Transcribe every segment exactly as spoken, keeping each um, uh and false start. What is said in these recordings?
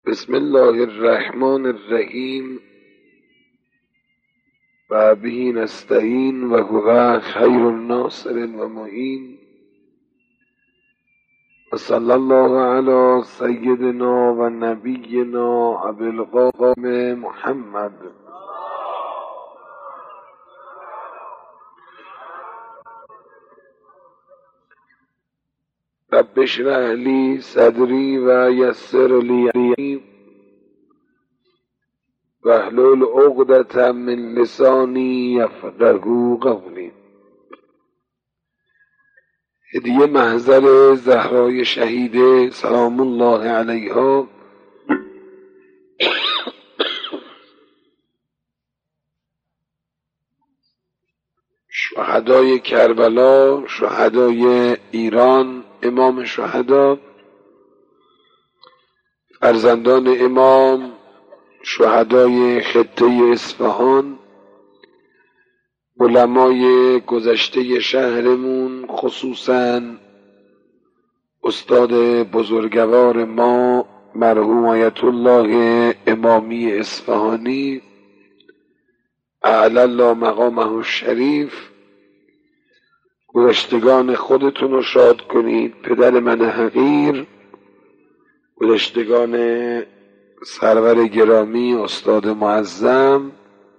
بسم الله الرحمن الرحیم و به نستعین و هو خیر الناصر و معین و صلی الله علی سیدنا و نبینا ابی القاسم محمد. رب اشرح لی صدری و یسر لی امری واحلل عقدة من لسانی یفقهوا قولی. هدیه محضر زهرای شهیده سلام الله علیها شهدای کربلا، شهدای ایران، امام شهدا، فرزندان امام، شهدای خطه اصفهان، علمای گذشته شهرمون، خصوصا استاد بزرگوار ما مرحوم آیت الله امامی اصفهانی اعلی الله مقامه الشریف. گذشتگان خودتون رو شاد کنید. پدر من حقیر، گذشتگان سرور گرامی استاد معظم،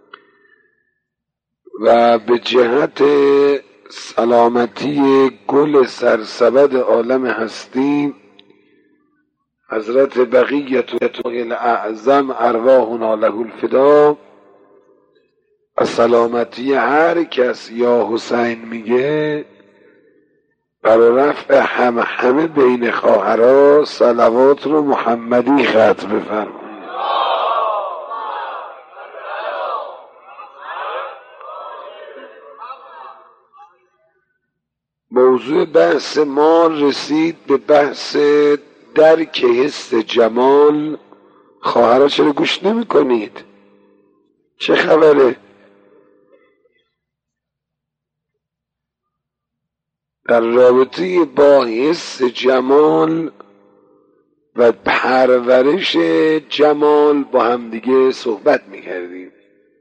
و به جهت سلامتی گل سرسبد عالم هستی حضرت بقیت الاعظم ارواحنا له الفدا، و سلامتی هر کس یا حسین میگه، برای رفع همه همه بین خواهرها صلوات رو محمدی ختم بفرمایید. موضوع بحث ما رسید به بحث درک حس جمال. خواهرها چرا گوش نمی کنید؟ چه خبره؟ در رابطه با حس جمال و پرورش جمال با همدیگه صحبت میکردیم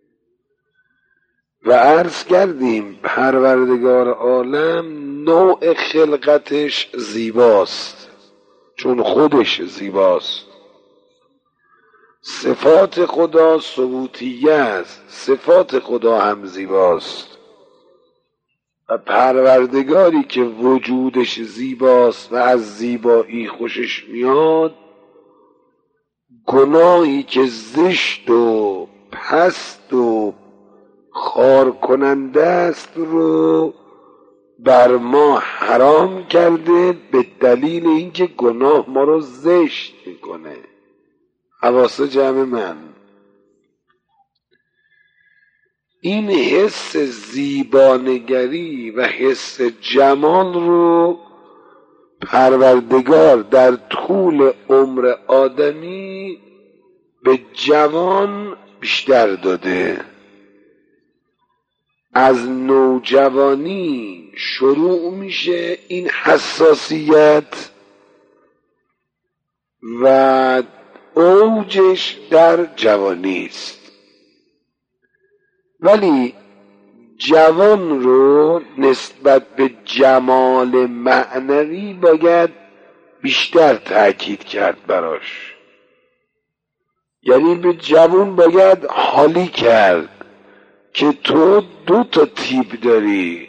و عرض کردیم پروردگار عالم نوع خلقتش زیباست، چون خودش زیباست. صفات خدا ثبوتیه است، صفات خدا هم زیباست. و پروردگاری که وجودش زیباست و از زیبایی خوشش میاد، گناهی که زشت و پست و خار کننده است رو بر ما حرام کرده، به دلیل اینکه گناه ما رو زشت میکنه. حواس جمع من، این حس زیبانگری و حس جمال رو پروردگار در طول عمر آدمی به جوان بیشتر داده. از نوجوانی شروع میشه این حساسیت و اوجش در جوانی است. ولی جوان رو نسبت به جمال معنوی باید بیشتر تأکید کرد براش. یعنی به جوان باید حالی کرد که تو دو تا تیپ داری،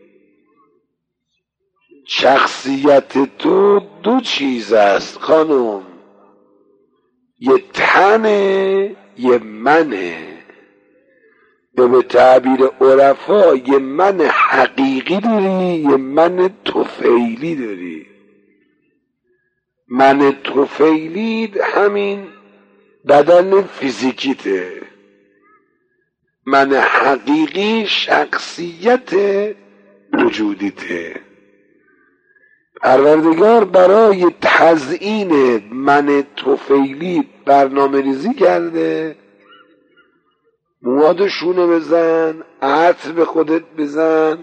شخصیت تو دو چیز است خانم، یه تنه یه منه. یا به تعبیر عرفا یه من حقیقی داری، یه من طفیلی داری. من طفیلی همین بدن فیزیکیته، من حقیقی شخصیت وجودیته. پروردگار برای تزیین من طفیلی برنامه ریزی کرده. موهاتو شونه بزن، عطر به خودت بزن،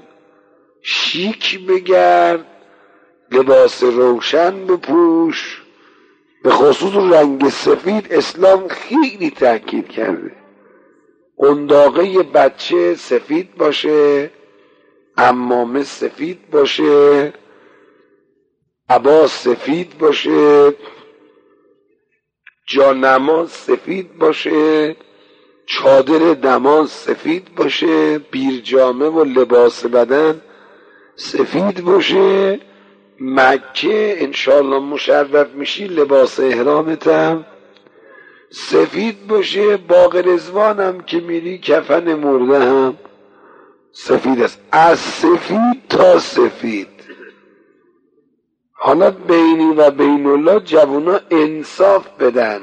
شیک بگرد، لباس روشن بپوش، به خصوص رنگ سفید اسلام خیلی تاکید کرده. قنداقه بچه سفید باشه، عمامه سفید باشه، عبا سفید باشه، جانماز سفید باشه، چادر نماز سفید باشه، بیرجامه و لباس بدن سفید باشه. مکه انشالله مشرف میشی لباس احرامت هم سفید باشه. باغ رضوان هم که میری کفن مرده هم سفید است، از سفید تا سفید. حالا بینی و بین الله جوونا انصاف بدن،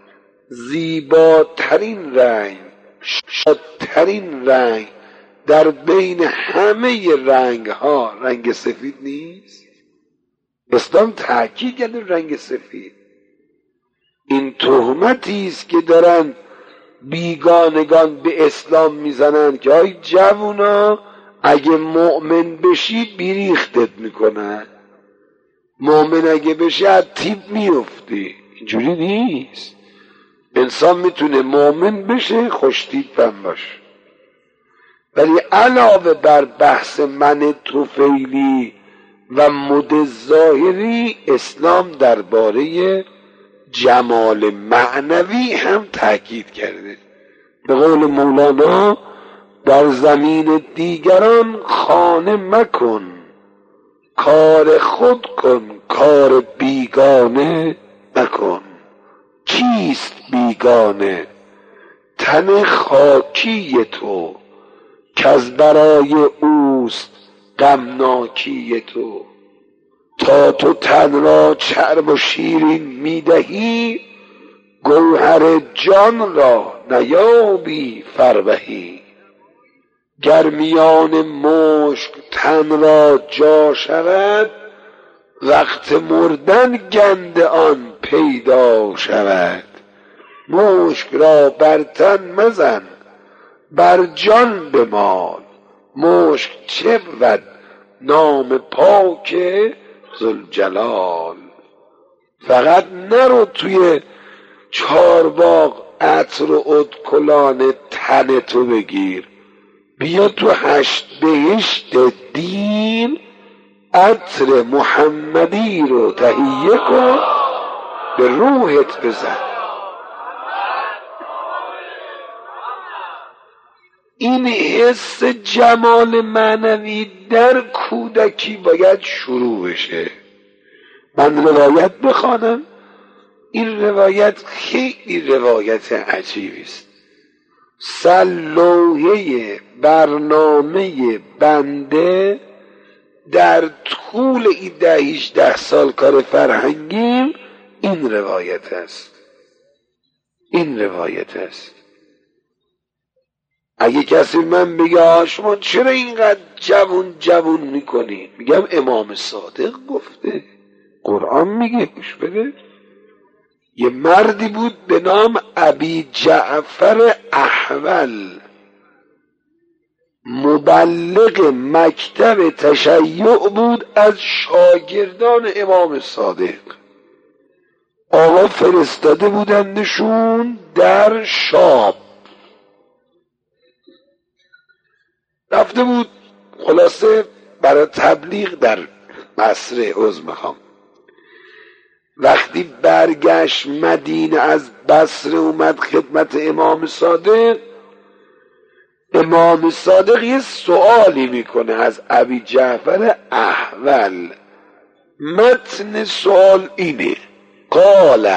زیباترین رنگ، شادترین رنگ در بین همه رنگ ها رنگ سفید نیست. اسلام تاکید کرده رنگ سفید. این تهمتی است که دارن بیگانگان به اسلام میزنن که ای جوونا اگه مؤمن بشی بیریختت میکنن، مؤمن اگه بشی از تیپ میفتی. اینجوری نیست. انسان میتونه مؤمن بشه خوشتیپ هم باشه. ولی علاوه بر بحث من طفیلی و مد ظاهری، اسلام درباره جمال معنوی هم تاکید کرده. به قول مولانا در زمین دیگران خانه مکن، کار خود کن کار بیگانه مکن. کیست بیگانه؟ تن خاکی تو کز برای اوست غمناکی تو. تا تو تن را چرب و شیرین میدهی، گوهر جان را نیابی فربهی. گر میان مشک تن را جا شود، وقت مردن گند آن پیدا شود. مشک را بر تن مزن بر جان بمال، مشک چه بود نام پاک ذوالجلال. فقط نرو توی چارباغ عطر و ادکلان تن تو بگیر، بیا تو هشت بهشت دین عطر محمدی رو تهیه کن به روحت بزن. این حس جمال معنوی در کودکی باید شروع بشه. من روایت بخوانم. این روایت خیلی روایت عجیبی است. سلوحه برنامه بنده در طول این ده هیجده سال کار فرهنگیم این روایت است. این روایت است. اگه کسی من بگه شما چرا اینقدر جوون جوون میکنی، میگم امام صادق گفته، قرآن میگه، گوش بده. یه مردی بود به نام ابی جعفر احول، مبلغ مکتب تشیع بود از شاگردان امام صادق. آقا فرستاده بودندشون در شام، رفته بود خلاصه برای تبلیغ در بصره. عذر میخوام. وقتی برگشت مدینه از بصره اومد خدمت امام صادق، امام صادق یه سوالی میکنه از ابی جعفر احول. متن سوال اینه: قال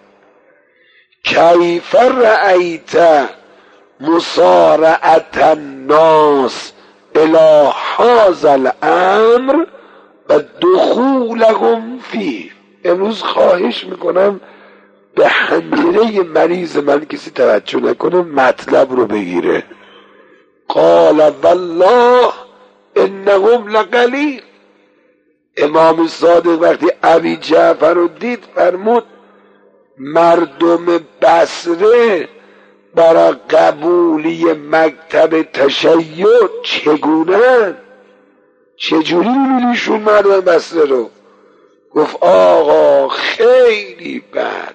کیف رأیت مسارعت الناس الى هذا الامر و دخولهم فیه. امروز خواهش میکنم به حنجره مریض من کسی توجه نکنه، مطلب رو بگیره. قال والله انهم لقلیل. امام صادق وقتی ابی جعفر رو دید فرمود مردم بصره برای قبولی مکتب تشیع چگونه؟ چجوری میبینیشون مردم بصره رو؟ گفت آقا خیلی بد،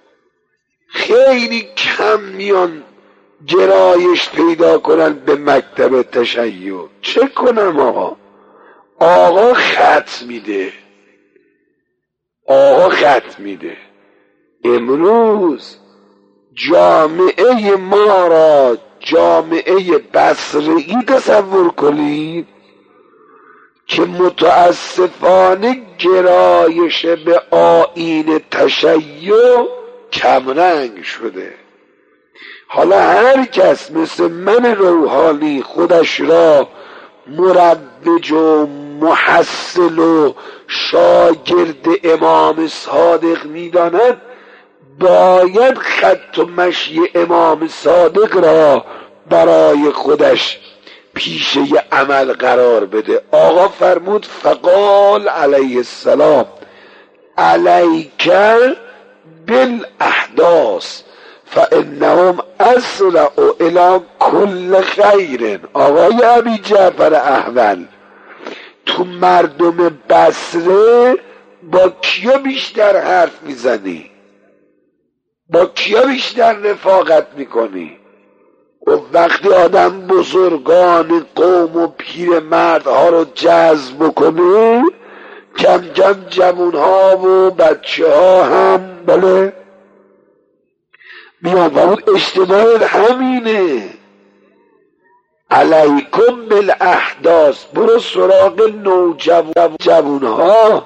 خیلی کم میان گرایش پیدا کنن به مکتب تشیع. چه کنم آقا؟ آقا خط میده، آقا خط میده. امروز جامعه ما را جامعه بصره‌ای تصور کنید که متاسفانه گرایش به آیین تشیع کمرنگ شده. حالا هر کس مثل من روحانی خودش را مروج و محصل و شاگرد امام صادق می‌داند، باید خط و مشی امام صادق را برای خودش پیشه عمل قرار بده. آقا فرمود فقال علیه السلام علیک بالاحداث فانهم اسرع الی کل خیر. آقای ابی جعفر احول، تو مردم بصره با کیا بیشتر حرف میزنی؟ با کیا بیشتر رفاقت میکنی؟ و وقتی آدم بزرگان قوم و پیر مردها رو جذب کنه، کم کم جوانها و بچه ها هم بله میان. فرمود اجتماع همینه، علیکم بالاحداث، برو سراغ نوجوانها.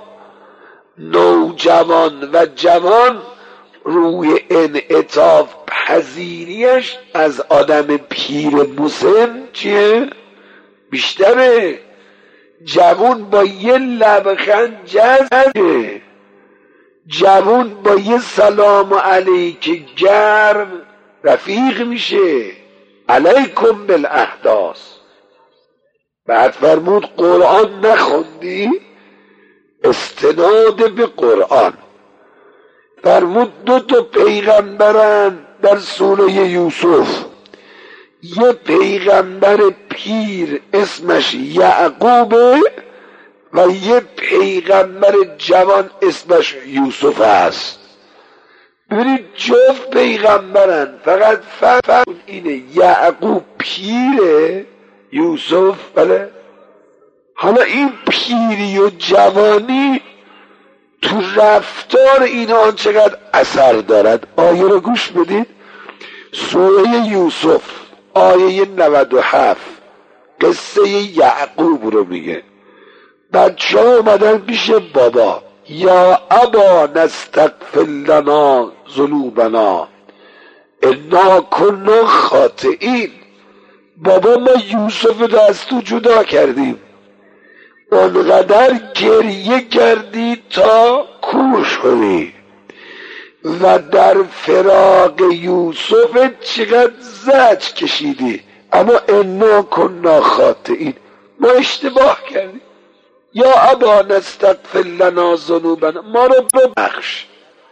نوجوان و جوان روی انعطاف پذیریش از آدم پیر مسن چیه؟ بیشتره. جوان با یه لبخند جذبه، جوان با یه سلام علیک گرم رفیق میشه. علیکم بالاحداث. بعد فرمود قرآن نخوندی؟ استناد به قرآن فرمود دو تا پیغمبرن در سوره یوسف، یه پیغمبر پیر اسمش یعقوبه و یه پیغمبر جوان اسمش یوسف است. ببینید جفت پیغمبرن، فقط فرق اینه یعقوب پیره، یوسف بله. حالا این پیری و جوانی تو رفتار اینا چقدر اثر دارد. آیه رو گوش بدید، سوره یوسف آیه نود و هفت قصه یعقوب رو میگه. بچه ها اومدن پیش بابا، یا ابا نستغفر لنا ذنوبنا انا کنا خاطئین. بابا ما یوسف رو از تو جدا کردیم. اونقدر گریه کردی تا کور شدی و در فراق یوسف چقدر زجر کشیدی، اما انا کنا خاطئین، ما اشتباه کردیم. یا ابا نستغفر لنا ذنوبنا، ما رو ببخش.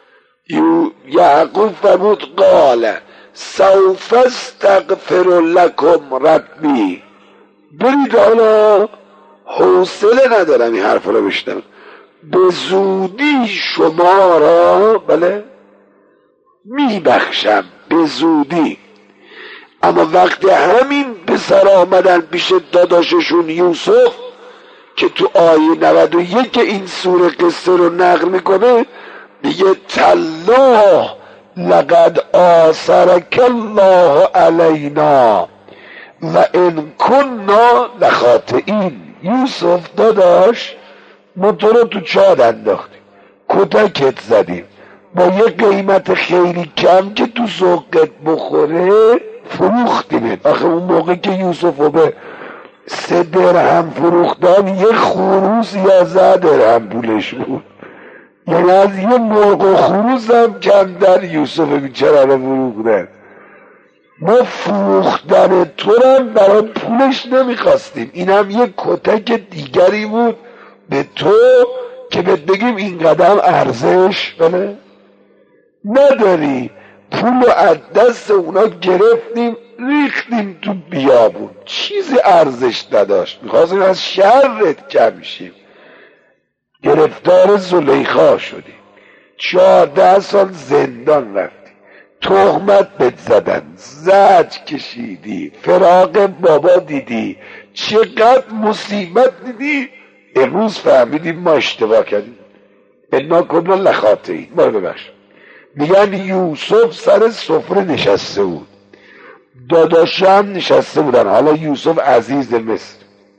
یعقوب فرمود قال سوف استغفر لکم ربی. برید حالا، حوصله ندارم این حرف رو بشنوم، به زودی شما را بله میبخشم، به زودی. اما وقتی همین پسر آمدن پیش داداششون یوسف که تو آیه نود و یک این سوره قصه رو نقل میکنه، میگه تالله لقد آثرک الله علینا و ان کنا لخاطئین. یوسف داداش ما تو رو تو چاد انداختیم، کتکت زدیم، با یه قیمت خیلی کم که تو ذوقت بخوره فروختیمت. آخه اون موقع که یوسف رو به سه درهم فروختن یه خروس یازده درهم پولش بود، یعنی از یه مرغ و خروس هم کمتر یوسف بیچاره رو فروختن. ما فروختن تو رو برای پولش نمیخواستیم، این هم یه کتک دیگری بود به تو که بهت بگیم این قدم ارزش بله نداری. پول رو از دست اونا گرفتیم ریختیم تو بیابون، چیزی ارزش نداشت، میخواستیم از شرت کم شیم. گرفتار زلیخا شدی، چهارده سال زندان رفتی، تهمت بهت زدن، زجر کشیدی، فراق بابا دیدی، چقدر مصیبت دیدی، امروز فهمیدیم ما اشتباه کردیم، انا کنا لخاطئین، ما رو ببخش. میگن یوسف سر سفره نشسته بود، داداش هم نشسته بودن، حالا یوسف عزیز مصر،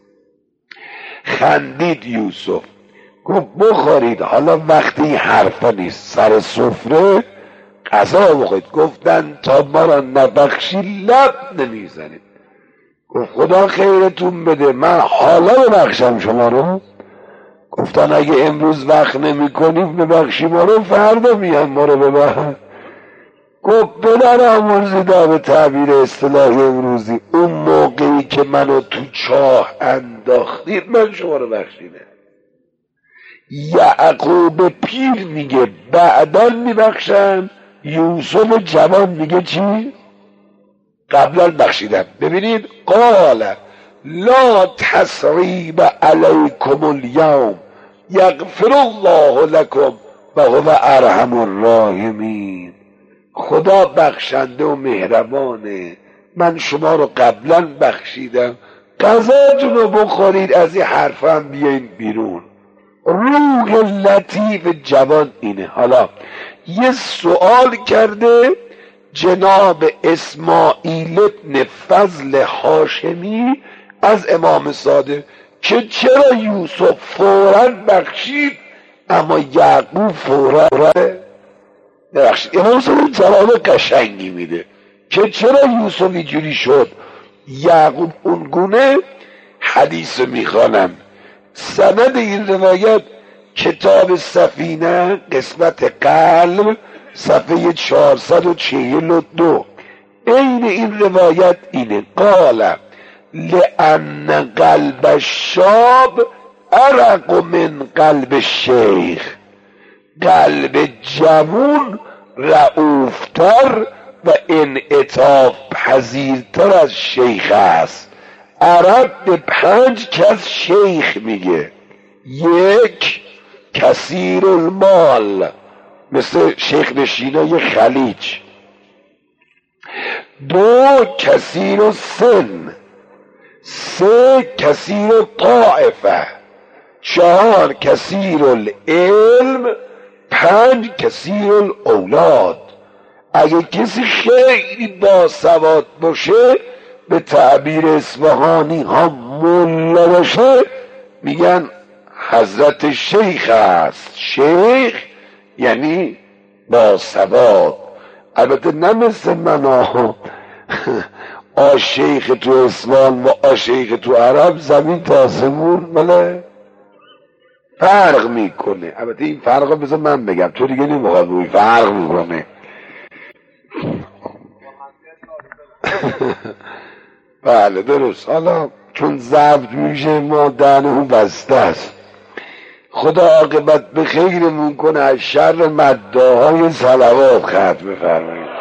خندید یوسف گفت بخورید، حالا وقتی این حرفا نیست، سر سفره غذا بخورید. گفتن تا ما را نبخشی لب نمیزنید. گفت خدا خیرتون بده، من حالا ببخشم شما رو؟ گفتن اگه امروز وقت نمی کنیم ببخشی ما رو، فردا میان ما رو ببخش. گفت بدن آمرزیدا به تعبیر اصطلاح امروزی، اون موقعی که منو تو چاه انداختید من شما رو بخشیده. یعقوب پیر میگه بعدا میبخشن، یوسف جوان میگه چی؟ قبلا بخشیدم. ببینید قال لا تثریب علیکم الیوم یغفر الله لکم و هو ارحم الراحمین. خدا بخشنده و مهربانه، من شما رو قبلا بخشیدم، غذاتون رو بخورید، از این حرف هم بیاین بیرون. روح لطیف جوان اینه. حالا یه سوال کرده جناب اسماعیل ابن فضل هاشمی از امام صادق که چرا یوسف فوراً بخشید اما یعقوب فوراً ببخشید. امام صادق جواب قشنگی میده که چرا یوسف اینجوری شد یعقوب اونگونه. حدیث میخوانم، سند این روایت کتاب سفینه قسمت قلب صفحه چهارصد و چهل و دو. این این روایت اینه قال لأن قلب الشاب ارق من قلب الشیخ، قلب جوون رعوفتر و انعطاف پذیرتر از شیخ است. عرب به پنج کس شیخ میگه: یک، کثیر المال مثل شیخ نشینای خلیج، دو، کثیر السن، سه، کثیر الطائفه، چهار، کثیر العلم، پنج، کثیر الاولاد. اگه کسی خیلی باسواد باشه، به تعبیر اصفهانی ها ملا باشه، میگن حضرت شیخ است. شیخ یعنی باسواد. البته نه مثل من ها آ شیخ تو اسلام و آ شیخ تو عرب زمین تا آسمون، بله فرق میکنه. البته این فرق ها بذار من بگم، تو دیگه نمیخواد بگوی، فرق میکنه. بله درست. حالا چون ضبط میشه ما دهنمون بسته است. خدا عاقبت به خیرمون کنه، از شر مداهای صلوات ختم بفرمایید.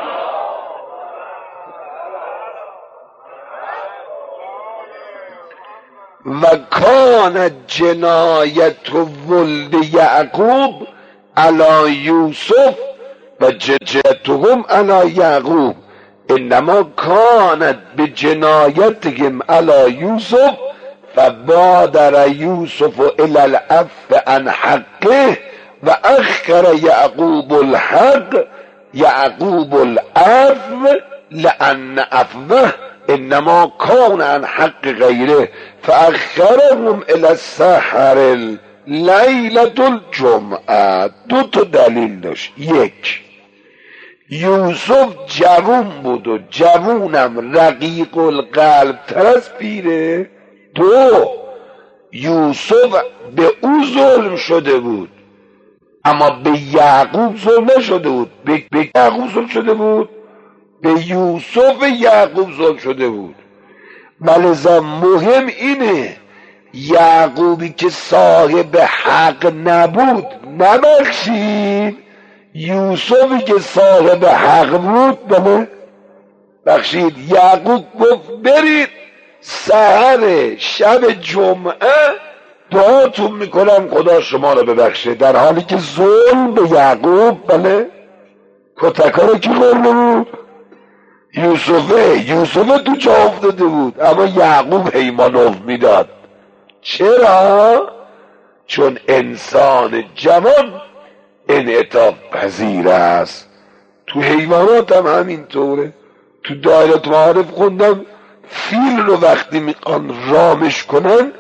و کان جنایت ولد یعقوب علی یوسف و جنایتهم علی یعقوب انما کانت به جنایتهم علی یوسف فبادر یوسف الی العفو عن حقه و اخر یعقوب الحق یعقوب العفو لان عفوه انما کان عن حق غیره فاخرهم الی السحر لیلة الجمعه. دو تا دلیل داشت. یک، یوسف جوون بود و جوونم رقیق القلب تر از پیره. دو، یوسف به او ظلم شده بود اما به یعقوب ظلم نشده بود. به, به یعقوب ظلم شده بود، به یوسف یعقوب ظلم شده بود. ولذا مهم اینه یعقوبی که صاحب حق نبود نبخشید، یوسفی که صاحب حق بود بله بخشید. یعقوب گفت برید سحر شب جمعه دعاتون میکنم خدا شما رو ببخشه. در حالی که ظلم به یعقوب، بله، کتکا رو کی خورده بود؟ یوسفه. یوسفه تو چه افتاده بود، اما یعقوب هیمانوف میداد. چرا؟ چون انسان جوان انعطاف پذیر است. تو حیوانات هم همینطوره. تو دایره معارف خوندم فیل رو وقتی میخوان رامش کنن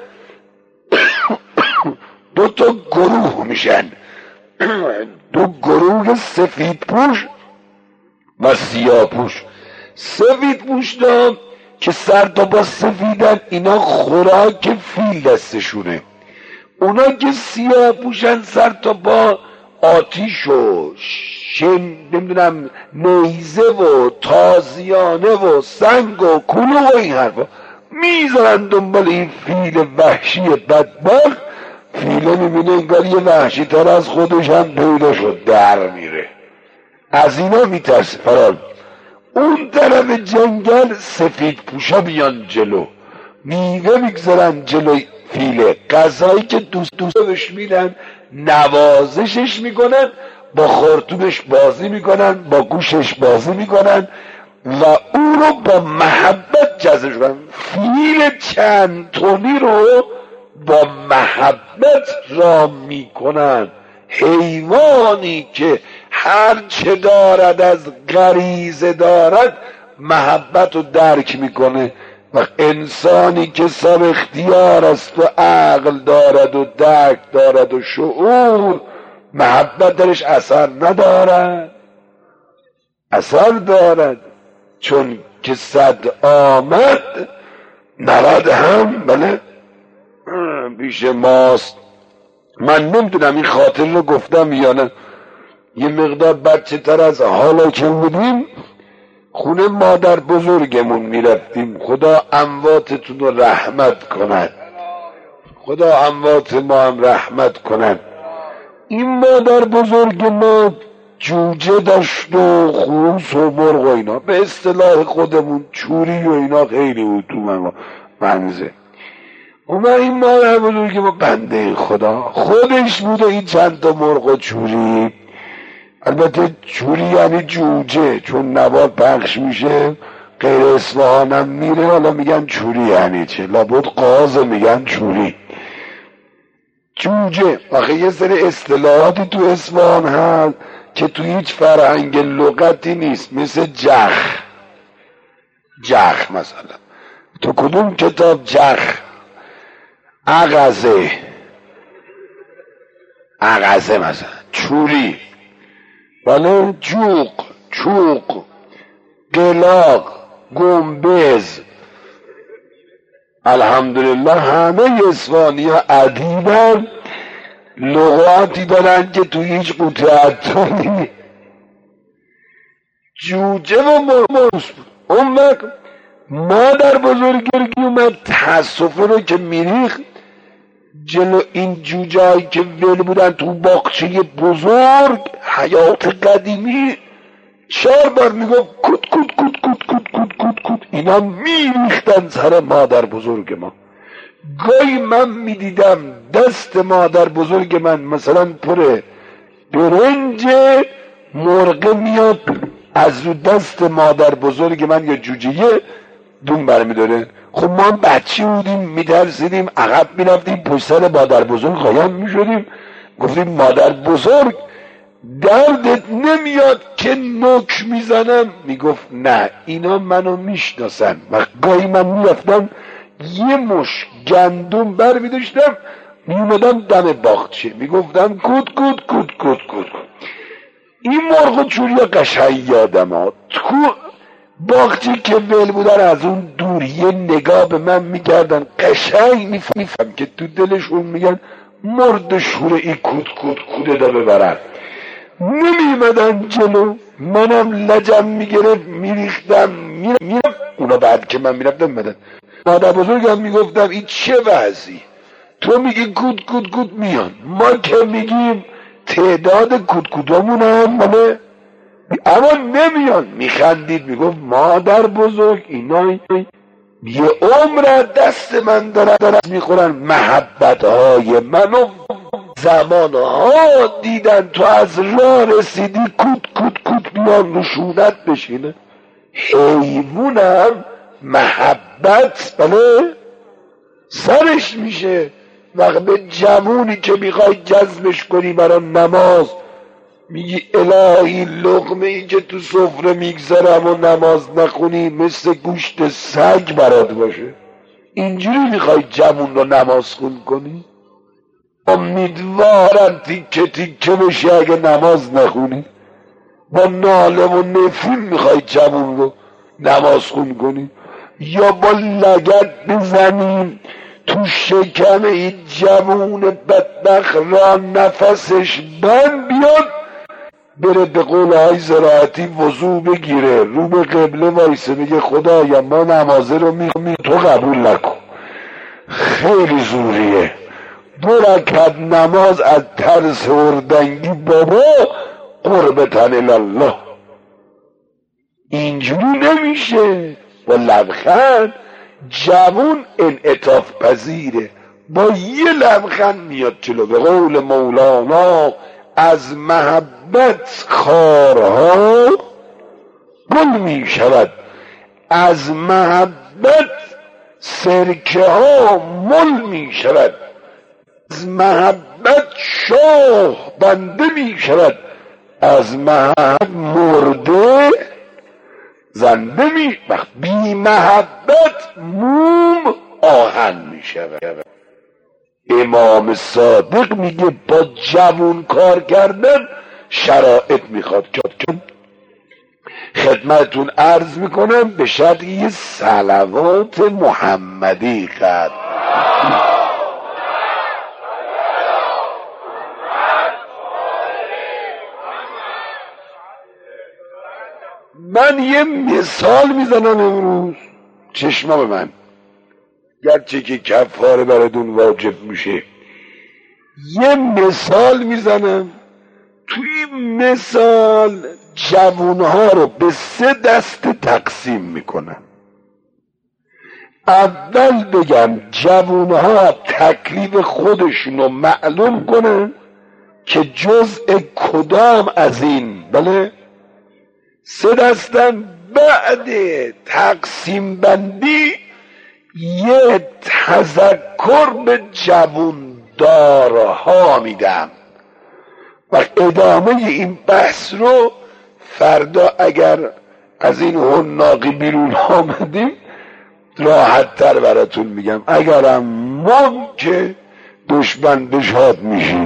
دو تا گروه میشن، دو گروه سفید پوش و سیاه پوش. سفید پوش دام که سر تا با سفیدن، اینا خوراک فیل دستشونه. اونا که سیاه پوشن سر تا با آتیش و شن نمیدونم نیزه و تازیانه و سنگ و کلوه و این حرفا میذارن دنبال این فیل وحشی بدبخت. فیله میبینه انگار یه وحشی تر از خودش هم پیدا شد، در میره. از اینا میترسه فرال. اون طرف جنگل سفید پوشا بیان جلو، میوه میگذارن جلوی فیله، غذایی که دوست دوستش میدن، نوازشش میکنن، با خورتومش بازی میکنن، با گوشش بازی میکنن و او رو با محبت جذبش کنن. فیل چند تونی رو با محبت را میکنن. حیوانی که هر چه دارد از غریزه دارد محبت رو درک میکنه، و انسانی که صاحب اختیار است و عقل دارد و درک دارد و شعور، محبت درش اثر ندارد. اثر دارد، چون که صد آمد نود هم بله پیش ماست. من نمیدونم این خاطر رو گفتم یا نه. یه مقدار بچه تر از حالا که بودیم خونه مادر بزرگمون میرفتیم. خدا امواتتون رو رحمت کند، خدا اموات ما هم رحمت کند. این مادر بزرگ ما جوجه داشت و خروس و مرغ و اینا، به اصطلاح خودمون چوری و اینا خیلی بود تو منزه. اون این مادر بزرگ ما بنده خدا خودش بود و این چند تا مرغ و چوری. البته چوری یعنی جوجه، چون نوار پخش میشه غیر اصفهان هم میره، حالا میگن چوری یعنی چه، لابد قاضه میگن چوری. جوجه آخه یه سری اصطلاحاتی تو اصفهان هست که تو هیچ فرهنگ لغتی نیست، مثل جخ. جخ مثلا تو کدوم کتاب جخ؟ اغزه، اغزه مثلا. چوری بله، جوق، چوق، قلاق، گنبز. الحمدلله همه اصفهانی ها ادیبن، لغاتی دارن که تو هیچ قطعه نیست. جوجه و مرموز. اون وقت مادر بزرگی اومد تاسفه رو که میریخت جلو این جوجه‌ای که ول بودن تو باغچه بزرگ حیات قدیمی، چهار بار میگفت کت کت کت کت کت کت کت کت. اینا میریختن سر مادر بزرگ ما. گاهی من میدیدم دست مادر بزرگ من مثلا پر برنج، مرغ میاد از رو دست مادر بزرگ من یا جوجه دون برمیداره. خب ما بچه بودیم میترسیدیم، عقب میرفتیم پشت سر مادر بزرگ قایم میشدیم، گفتیم مادر بزرگ دردت نمیاد که نوک میزنم؟ میگفت نه اینا منو میشناسن. و گاهی من میرفتم یه مش گندم بر میداشتم میومدم دم باغچه میگفتم کود کود کود کود کود. این مرغ چوری قشنگ یادم ها تو باغچه که ول بودن از اون دور یه نگاه به من میکردن، قشنگ میفهم که تو دلشون میگن مرد شوره ای کود کود کوده دا ببرن. نمیمدن جلو، منم لجم میگرفت میریختم میرم. اونا بعد که من میرفتم بدن مادر بزرگم میگفتم این چه وضعی، تو میگی کود کود کود میان، ما که میگیم تعداد کود کودامون هم ماله اما نمیان. میخندید میگفت مادر بزرگ اینا یه عمر دست من دارن دارن میخورن محبت های منو زمانها دیدن تو از راه رسیدی کود کود کود بیان نشونت بشینه. حیوانم محبت بله سرش میشه. وقت به جوونی که میخوای جذبش کنی برای نماز میگی الهی لقمه ای که تو سفره میگذارم و نماز نخونی مثل گوشت سگ برات باشه. اینجوری میخوای جوون رو نماز خون کنی؟ امیدوارم تیکه تیکه بشی اگه نماز نخونی. با ناله و نفرین میخوای جوون رو نماز خون کنی یا با لگد بزنیم تو شکم این جوون بدبخت را نفسش بند بیاد بره به قول های زراعتی وضو بگیره رو به قبله وایسه میگه خدایا ما نمازه رو میخونیم تو قبول نکن. خیلی زوریه. دو رکعت نماز از ترس اردنگی بابا قربتن الله. اینجوری نمیشه. با لبخند جوون انعطاف پذیره. با یه لبخند میاد جلو. به قول مولانا از محبت خارها گل می شود، از محبت سرکه ها مل می شود، از محبت شاه بنده می شود، از محبت مرده زنده می شود، بی محبت موم آهن می شود. امام صادق میگه با جوون کار کردن شرایط میخواد. چون خدمتون عرض میکنم به شرط یه صلوات محمدی قد من یه مثال میزنم امروز چشما به من گرچه که کفاره براتون واجب میشه. یه مثال میزنم. توی مثال جوانها رو به سه دسته تقسیم میکنم. اول بگم جوانها تکلیف خودشون رو معلوم کنن که جزء کدام از این بله سه دستن. بعد تقسیم بندی یه تذکر به جووندارها میدم و ادامه این بحث رو فردا اگر از این حناقی بیرون آمدیم راحت تر براتون میگم. اگرم ما که دشمن بشاد میشیم.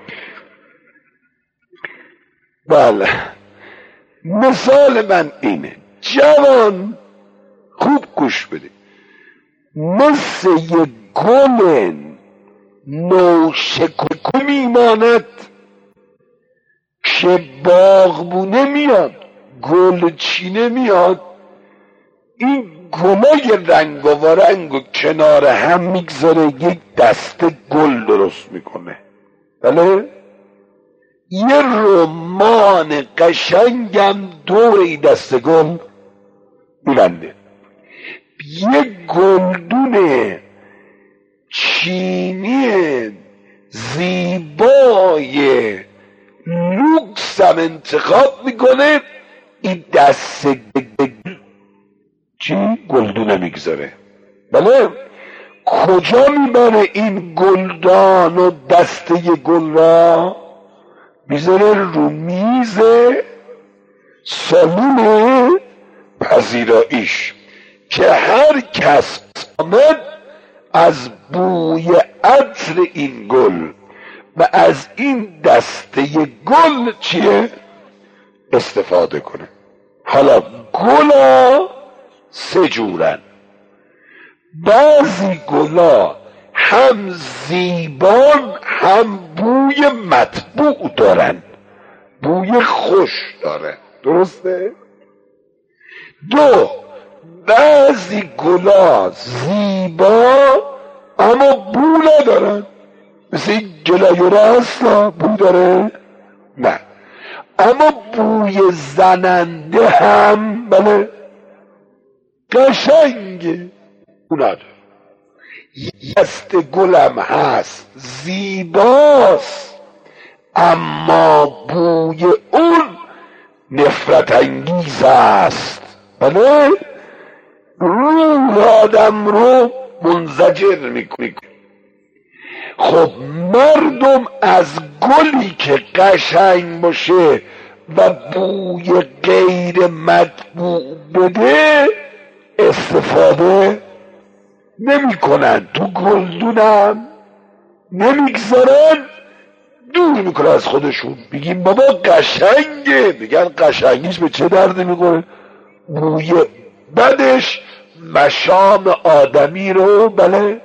بله مثال من اینه. جوان خوب گوش بده. مثل یک گل نوشکو میماند که باغبونه میاد گل چینه میاد این گلای رنگ و رنگ و کنار هم میگذاره یک دسته گل درست میکنه. بله یه رمان قشنگم دور این دسته گل میبنده. یه گلدون چینی زیبای لوکس هم انتخاب میکنه این دسته چی؟ گلدونه میگذاره. بله کجا میبره این گلدان و دسته گل را؟ میذاره رو میز سالون پذیراییش که هر کس آمد از بوی عطر این گل و از این دسته گل چیه؟ استفاده کنه. حالا گلا سه جورن. بعضی گلا هم زیبان هم بوی مطبوع دارن، بوی خوش داره. درسته؟ دو بعضی گلا زیبا اما بو ندارن. مثل این گلایوره هستا بو داره؟ نه اما بوی زننده هم بله قشنگه. نداره. یست گلم هست زیباست، اما بوی اون نفرت انگیز است. بله، روح آدم رو منزجر میکنی. خب مردم از گلی که قشنگ باشه و بوی غیر مطبوع بده استفاده نمی کنن، تو گلدونم نمیگذارن، دور میکنن از خودشون. بگیم بابا قشنگه، میگن قشنگیش به چه دردی میکنه؟ بوی بدش مشام آدمی رو بله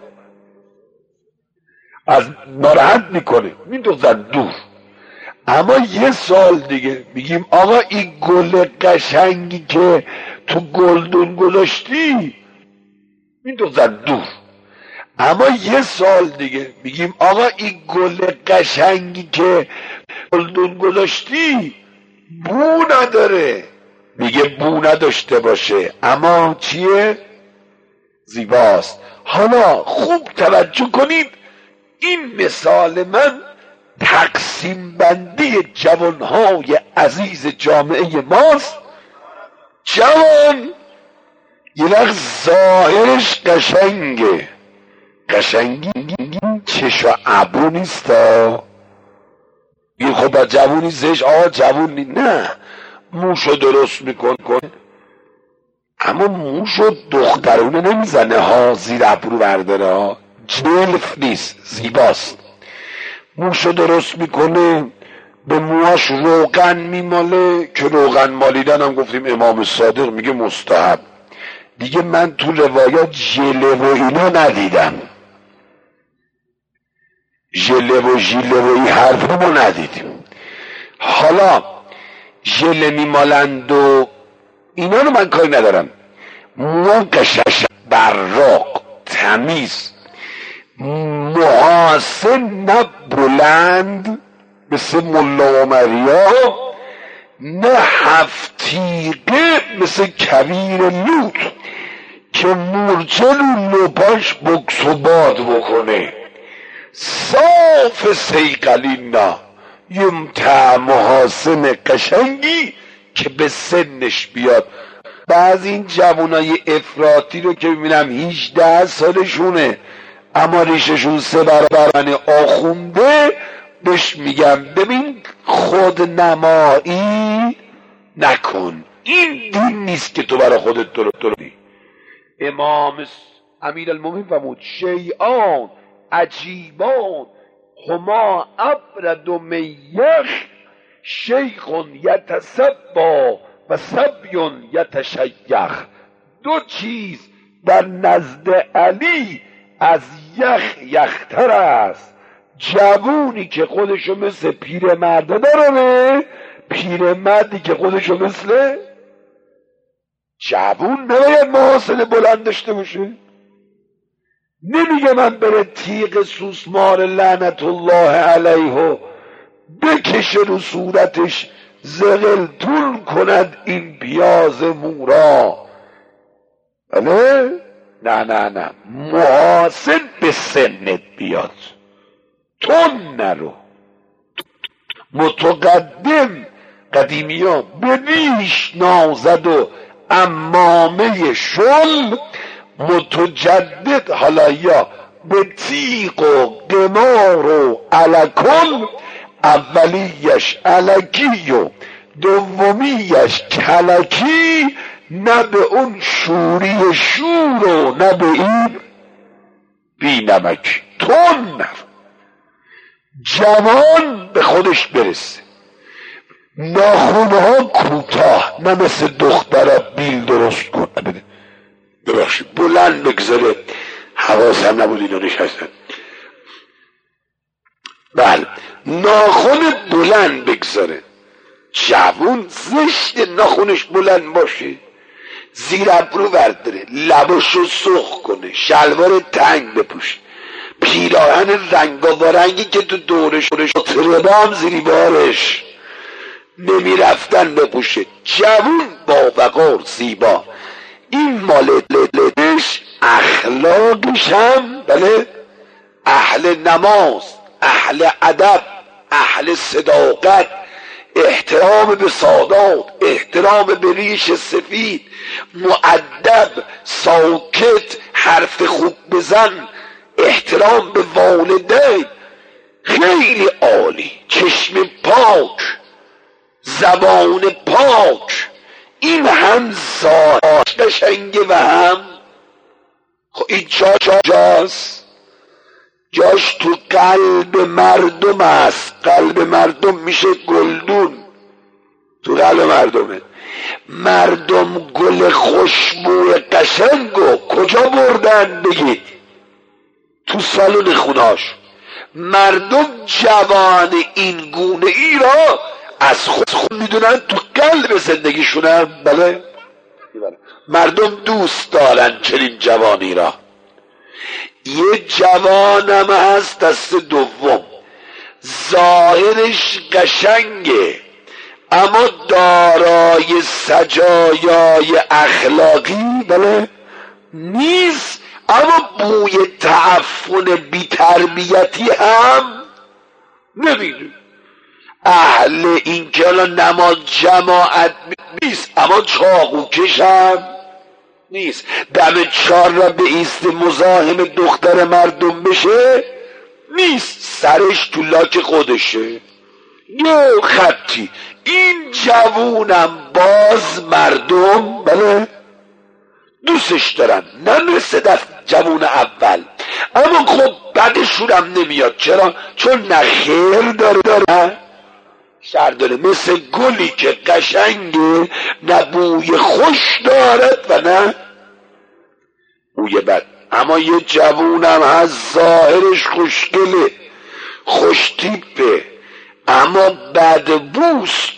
از ناراحت میکنه، میدوزن دور. اما یه سال دیگه میگیم آقا این گل قشنگی که تو گلدون گذاشتی، میدوزن دور. اما یه سال دیگه میگیم آقا این گل قشنگی که گلدون گذاشتی بو نداره، میگه بو نداشته باشه اما چیه؟ زیباست. حالا خوب توجه کنید، این مثال من تقسیم بندی جوانهای عزیز جامعه ماست. جوان یه وقت ظاهرش قشنگه، قشنگی چش و ابرو نیستا. این خب جوونی زش آقا جوونی نه، موشو درست میکن کن، اما موشو دخترونه نمیزنه ها، زیر ابرو برداره ها، جلف نیست، زیباست. موشو درست میکنه، به موهاش روغن میماله، که روغن مالیدن هم گفتیم امام صادق میگه مستحب. دیگه من تو روایات ژله و اینا ندیدم، ژله و ژیله و این حرفا ما ندیدیم. حالا ژله میمالند و اینا رو من کاری ندارم، موها قشنگ براق تمیز، محاسن نه بلند مثل ملا عمریا، نه هفتیقه مثل کویر لوط که مرجل و لپاش بکس و باد بکنه. صاف سیقلی نه، یم تا محاسن قشنگی که به سنش بیاد. بعض این جوانای افراطی رو که میبینم هجده سالشونه اما ریششون سه برابر من آخونده، بهش میگم ببین خود نمایی نکن، این دین نیست که تو برای خودت درو درو. امام امیر المومنین فرمود شیعان عجیبان هما ابرد و میخ، شیخ یتصبا و صبی یتشیخ. دو چیز در نزد علی از یخ یختر است، جوونی که خودشو مثل پیرمرد داره، پیرمردی که خودشو مثل جوون نباید محاسن بلند داشته باشه. نمیگه من بره تیغ سوسمار لعنت الله علیه بکشه رو صورتش زغلتون کند این پیاز مورا. بله؟ نه نه نه، محاسن به سنت بیاد، تون نرو. متقدم قدیمی ها به ریش نازد و امامه شل، متجدد حالا یا به تیغ و قمار و الکل، اولیش الکی و دومیش کلکی، نه به اون شوری شور و نه به این بی نمک. تون نرو، جوان به خودش برسه، ناخونها کوتاه، نه مثل دخترها بیل درست کن، ببخشید بلند بگذاره، حواسم نبود اینا نشستن. بله، ناخون بلند بگذاره. جوون زشت ناخونش بلند باشه، زیر ابرو برداره، لباشو سرخ کنه، شلوار تنگ بپوشه، پیراهن رنگاورنگی که تو دورش تربه هم زیری بارش نمی رفتن بپوشه. جوون با وقار زیبا. این مالش اخلاقش هم بله اهل نماز، اهل ادب، اهل صداقت، احترام به سادات، احترام به ریش سفید، مؤدب، ساکت، حرف خوب بزن، احترام به والدین، خیلی عالی، چشم پاک، زبان پاک، این هم ظاهر قشنگه و هم خب این جا جاست، جاش تو قلب مردم است. قلب مردم میشه گلدون، تو قلب مردمه. مردم گل خوشبوی قشنگو کجا بردن بگید؟ تو سالن خوناش. مردم جوان این گونه ای را از خود خود میدونن تو قلب زندگیشونن. بله مردم دوست دارن چنین جوانی را. یه جوانم هست دست دوم، ظاهرش قشنگه اما دارای سجایای اخلاقی بله نیست، اما بوی تعفن بی‌تربیتی هم نمیده. اهل این که نماز جماعت نیست اما چاقوکش هم نیست. دم چار را به ایست مزاحم دختر مردم بشه نیست، سرش تو لاک خودشه یه خطی. این جوونم باز مردم بله دوستش دارن، نه مثل دست جوون اول، اما خب بعدشون هم نمیاد. چرا؟ چون نه خیر داره داره شر داره، مثل گلی که قشنگه نه بوی خوش دارد و نه بوی بد. اما یه جوونم هست ظاهرش خوشگله، خوشتیپه اما بدبوست،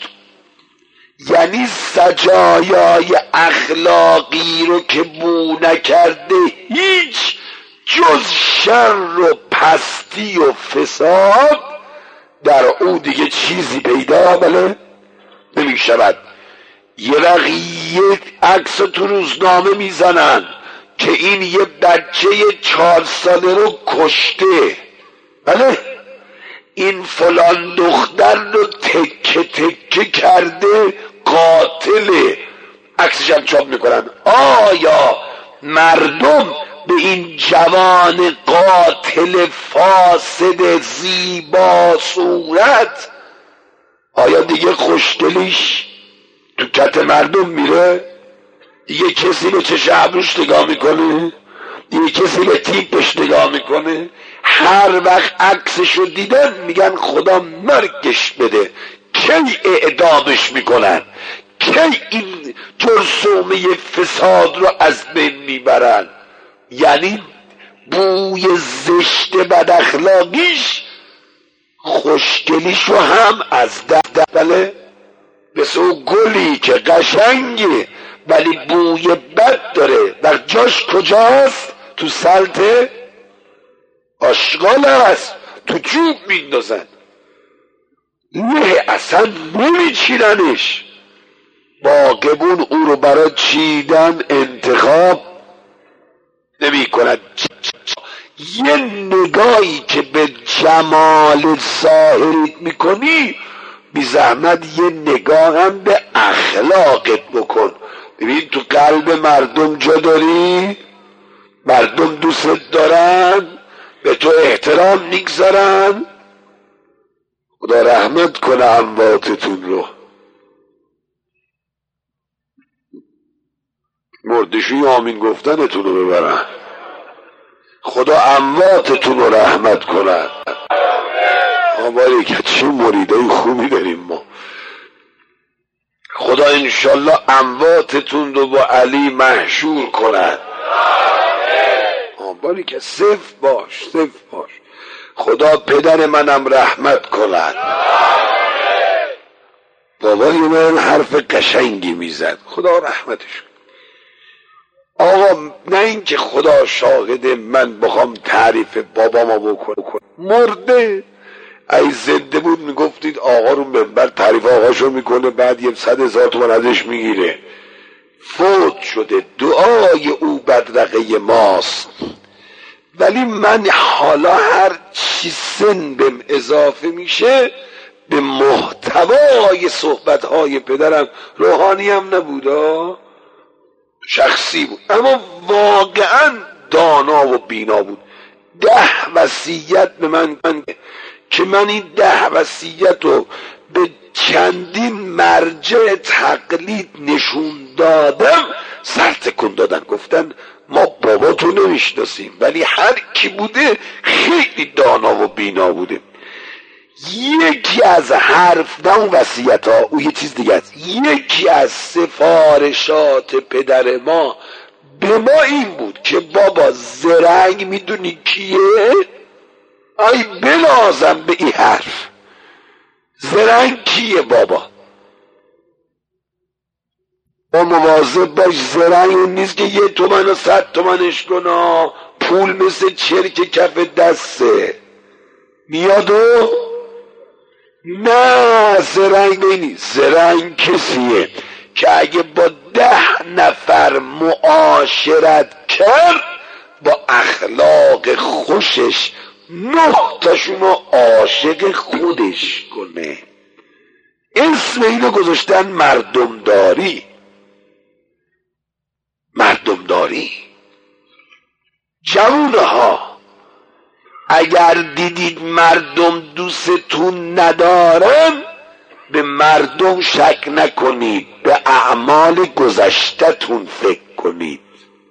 یعنی سجایای اخلاقی رو که بو نکرده هیچ جز شر و پستی و فساد در او دیگه چیزی پیدا بله نمی شود. یه رقیه عکس تو روزنامه میزنن که این یه بچه چهار ساله رو کشته، بله این فلان دختر رو تکه تکه کرده، قاتله، عکسش هم چاپ میکنن. آیا مردم به این جوان قاتل فاسد زیبا صورت آیا دیگه خوشدلیش تو کت مردم میره؟ دیگه کسی به چشم ابروش نگاه میکنه؟ دیگه کسی به تیپش نگاه میکنه؟ هر وقت عکسشو دیدن میگن خدا مرگش بده، کی اعدامش میکنن، کی این جرثومه فساد رو از بین میبرن. یعنی بوی زشت بد اخلاقیش خوشگلیشو هم از دست بله مثل او گلی که قشنگه ولی بوی بد داره. در جاش کجاست؟ تو سلطه آشغال است، تو چوب میندازن، نه اصلا نمیچیننش. باغبون او رو برای چیدن انتخاب نمی کند. یه نگاهی که به جمال ظاهریت میکنی بی زحمت یه نگاه هم به اخلاقت بکن. ببین تو قلب مردم جا داری، مردم دوست دارن، به تو احترام میگذارن. خدا رحمت کنه امواتتون رو، مردشوی آمین گفتنتون رو ببرن. خدا امواتتون رو رحمت کنه. آباری که چه مریدای خوبی داریم ما. خدا انشالله امواتتون رو با علی محشور کنه. آباری که صف باش صف باش. خدا پدر منم رحمت کند. بابای من حرف قشنگی میزد، خدا رحمتش کند. آقا نه اینکه خدا شاهد من بخوام تعریف بابامو بکنم، مرده. ای زنده بود میگفتید آقا رو منبر تعریف آقاشو میکنه، بعد یه صد هزار تومن ازش میگیره. فوت شده، دعای او بدرقه ماست، ولی من حالا هر چی سن بهم اضافه میشه به محتوای صحبتهای پدرم، روحانی هم نبودا، شخصی بود اما واقعا دانا و بینا بود. ده وصیت به من, من که من این ده وصیت رو به چندین مرجع تقلید نشون دادم، سر تکون دادن، گفتن ما بابا تو نمیشناسیم، ولی هر کی بوده خیلی دانا و بینا بوده. یکی از حرف نه اون وصیت ها، او یه چیز دیگه است، یکی از سفارشات پدر ما به ما این بود که بابا زرنگ میدونی کیه؟ ای بنازم به این حرف، زرنگ کیه بابا؟ با مواظب باش، زرنگ اون نیست که یه تومن و صد تومنش کنا، پول مثل چرک کف دسته میاد و نه، زرنگ نیست. زرنگ کسیه که اگه با ده نفر معاشرت کرد با اخلاق خوشش نه تاشونو عاشق خودش کنه. اسم اینو گذاشتن مردمداری. مردمداری. جوانها اگر دیدید مردم دوستتون ندارن، به مردم شک نکنید، به اعمال گذشتتون فکر کنید،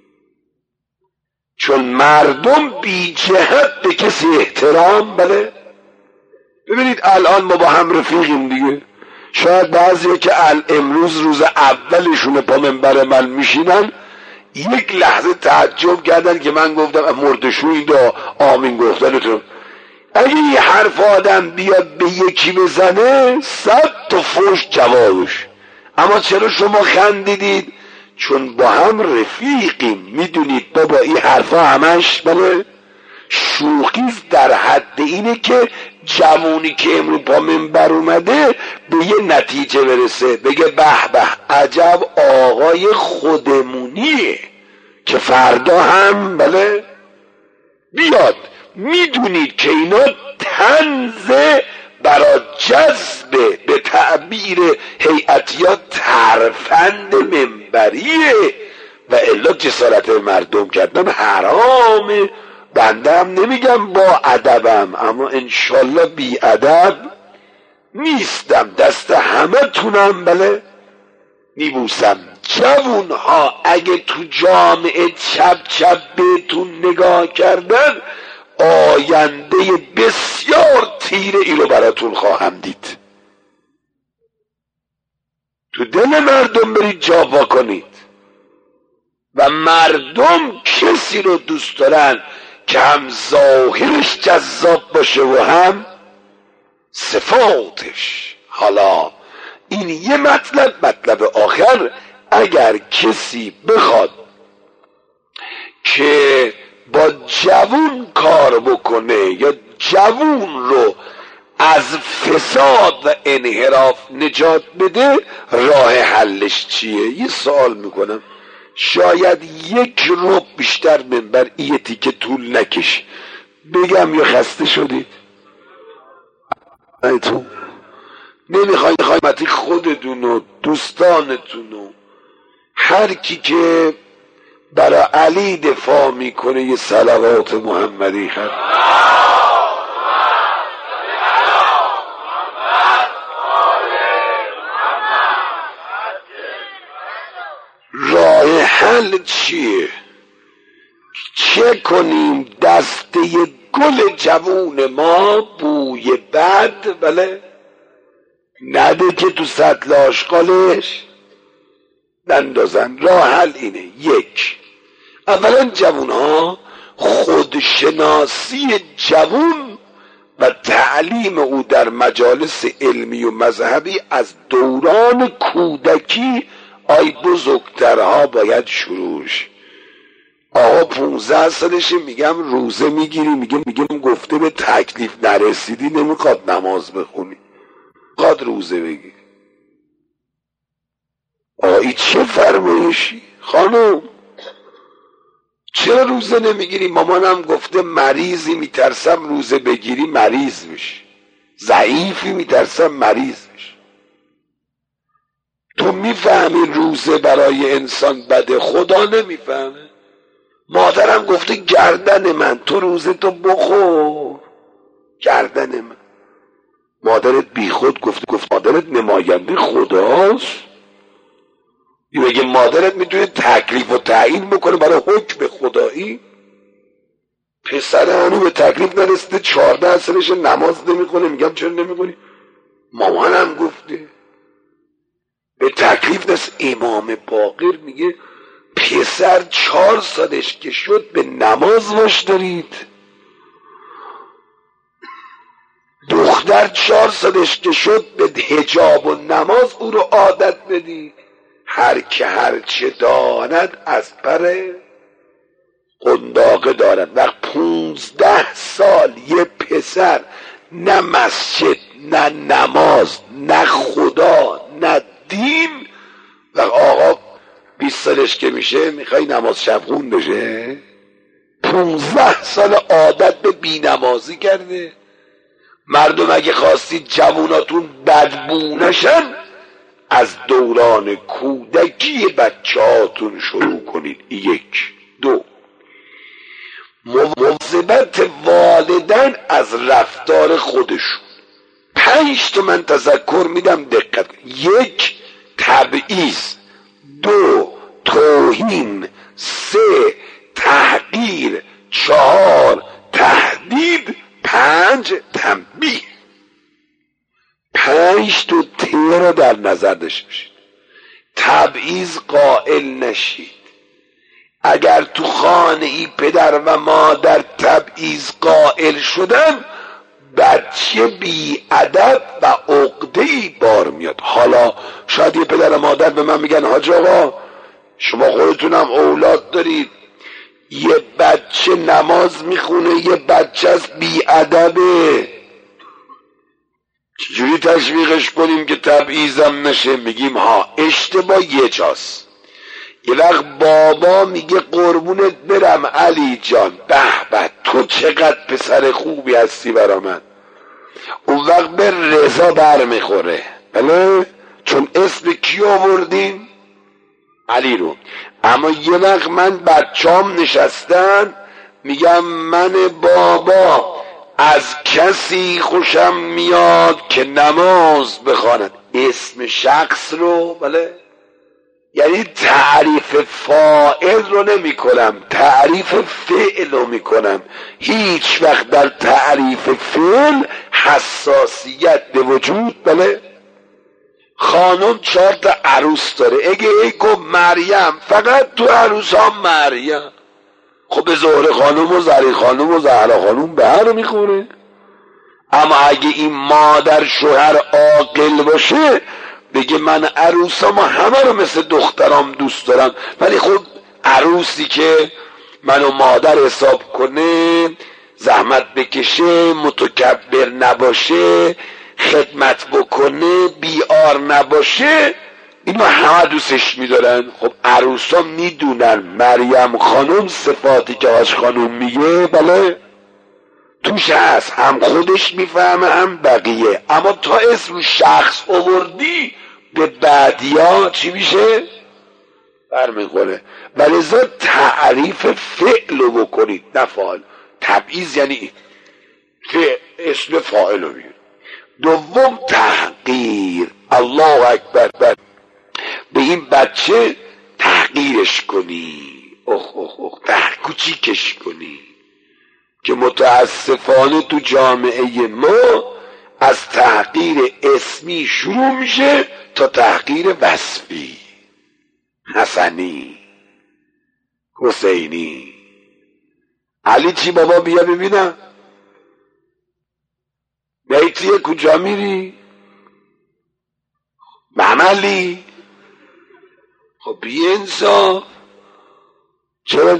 چون مردم بی جهت به کسی احترام بله. ببینید الان ما با هم رفیقیم دیگه، شاید بعضی که امروز روز اولشون پا منبر من میشینن یک لحظه تعجب کردن که من گفتم مردشویی دا آمین گفتنتون. اگه یه حرف آدم بیاد به یکی بزنه صد تا فوش جوابش، اما چرا شما خندیدید؟ چون با هم رفیقیم. میدونید بابا این حرفا همش بله شوخیست، در حد اینه که جوونی که امرو پا منبر اومده به یه نتیجه برسه، بگه به به عجب آقای خودمونیه که فردا هم بله بیاد. میدونید که اینا طنز برای جذب به تعبیر هیئتیا ترفند منبریه، و الا جسارت مردم کردن حرامه. بنده هم نمیگم با ادبم، اما انشالله بی ادب نیستم، دست همه تونم بله میبوسم. جوون ها اگه تو جامعه چپ چپ بهتون نگاه کردن، آینده بسیار تیره ای رو براتون خواهم دید. تو دل مردم برید جا وا کنید، و مردم کسی رو دوست دارن که هم ظاهرش جذاب باشه و هم صفاتش. حالا این یه مطلب. مطلب آخر، اگر کسی بخواد که با جوون کار بکنه یا جوون رو از فساد و انحراف نجات بده، راه حلش چیه؟ یه سوال میکنم، شاید یک رو بیشتر منبر یه تیکه طول نکش بگم یا خسته شدید؟ تو نمیخوای خواهی خودتون و دوستانتون و هر کی که برای علی دفاع میکنه یه صلوات محمدی خد راه حل چیه؟ چه کنیم دسته گل جوون ما بوی بد بله نده که تو سطل آشغالش نندازن؟ راه حل اینه، یک، اولا جوون ها خودشناسی جوون و تعلیم او در مجالس علمی و مذهبی از دوران کودکی آی بزرگترها باید شروعش. آقا پونزده سالشه میگم روزه میگیری، میگه میگم گفته به تکلیف نرسیدی نمیخواد نماز بخونی، میخواد روزه بگیری. آی چه فرمایشی خانم، چرا روزه نمیگیری؟ مامانم گفته مریضی میترسم روزه بگیری مریض میشی، ضعیفی میترسم مریض میشی. تو میفهمی روزه برای انسان بده؟ خدا نمیفهمه. مادرم گفته گردن من، تو روزه تو بخور. گردن من. مادرت بی خود گفت گفت مادرت نماینده خداست. بگه مادرت میتونه تکلیف و تعیین بکنه برای حکم خدایی؟ پسر هنو به تکلیف نرسیده، چهارده سالش نماز نمیکنه. میگم چرا نمیکنی؟ مامانم گفته. به تکلیف نرسید. امام باقر میگه پسر چهار سالش که شد به نماز واش دارید، دختر چهار سالش که شد به حجاب و نماز او رو عادت بدید. هر که هر چه داند از پر قنداقه دارد. وقت پونزده سال یه پسر نه مسجد نه نماز نه خدا نه دین، و آقا بیست سالش که میشه میخوای نماز شبخون بشه؟ پونزده سال عادت به بی نمازی کرده. مردم اگه خواستید جووناتون بدبو نشن، از دوران کودکی بچه هاتون شروع کنید. یک. دو، مواظبت والدین از رفتار خودشون. پنج تا من تذکر میدم دقت. یک، تبعیض. دو، توهین. سه، تحقیر. چهار، تهدید. پنج، تنبیه. پنج تا ته را در نظر داشته باشید. تبعیض قائل نشید. اگر تو خانه ای پدر و مادر تبعیض قائل شدن، بچه بی ادب و عقده‌ای بار میاد. حالا شاید یه پدر و مادر به من میگن حاج آقا شما خودتونم اولاد دارید، یه بچه نماز میخونه یه بچه از بی ادبه، چجوری تشویقش کنیم که تبعیضم نشه؟ میگیم ها اشتباه یه جاست. یه وقت بابا میگه قربونت برم علی جان، به به تو چقدر پسر خوبی هستی برا من، اون وقت به رضا بر میخوره. بله چون اسم کی آوردیم؟ علی رو. اما یه وقت من بچام نشستن میگم من بابا از کسی خوشم میاد که نماز بخواند، اسم شخص رو، بله، یعنی تعریف فاعل رو نمی کنم، تعریف فعل رو می کنم. هیچ وقت در تعریف فعل حساسیت به وجود. بله خانم چهار تا عروس داره، اگه ای گفت مریم فقط تو عروس ها مریم، خب به زهره خانم و زری خانم و زهرا خانم به هر میخوره. اما اگه این مادر شوهر عاقل باشه بگه من عروسام همه رو مثل دخترام دوست دارم، ولی خب عروسی که منو مادر حساب کنه، زحمت بکشه، متکبر نباشه، خدمت بکنه، بیار نباشه، اینو همه دوستش میدارن. خب عروسا میدونن مریم خانم صفاتی که آج خانم میگه بله توش هست، هم خودش میفهمه هم بقیه. اما تا اسم شخص آوردی به بعدیا چی میشه؟ برمیخوره. ولذا تعریف فعل رو بکنید نه فاعل. تبعیض یعنی اسم فاعل رو بگیر. دوم تحقیر. الله اکبر. به این بچه تحقیرش کنی، اخ اخ اخ ته کوچیکش کنی، که متاسفانه تو جامعه ما از تحقیر اسمی شروع میشه تا تحقیر وصفی. حسنی، حسینی، علی چی بابا بیا ببینم، بیتیه کجا میری؟ مملی. خب بی انصاف، چرا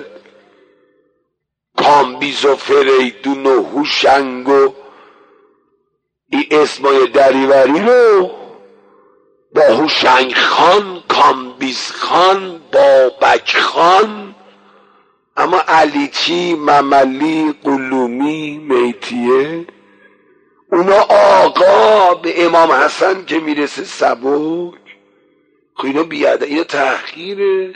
کامبیز و فریدون و هوشنگ و این اسمای دریوری رو با هوشنگ خان، کامبیز چنگیز خان، بابک خان، اما علیچی، مملی، قلومی، میتیه، اونا آقا به امام حسن که میرسه سبک. خب اینا بیاده، اینا تحقیره.